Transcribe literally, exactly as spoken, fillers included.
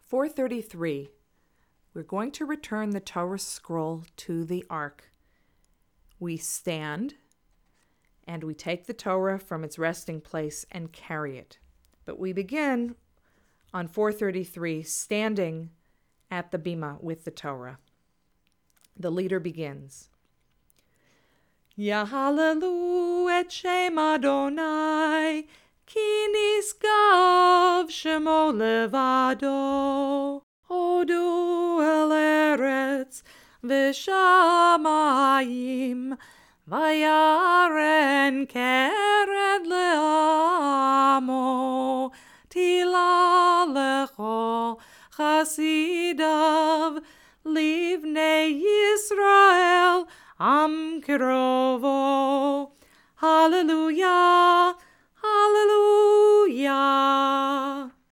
four thirty-three. We're going to return the Torah scroll to the ark. We stand and we take the Torah from its resting place and carry it. But we begin on four thirty-three standing at the bima with the Torah. The leader begins. Yahalelu et Shem Adonai, ki nisgav shemo levado. Hodu el eretz v'shamayim, vayaren kered le'amo, tila lecho chasidav, livnei Yisrael am kirovo. Hallelujah,